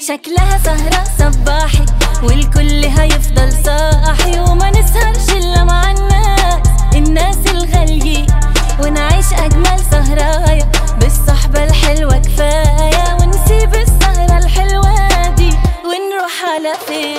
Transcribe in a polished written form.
شكلها سهرة صباحي والكل هيفضل صاحي، وما نسهرش إلا مع الناس الغاليين، ونعيش أجمل سهرايا بالصحبة الحلوة كفاية، ونسيب السهرة الحلوة دي ونروح على فين.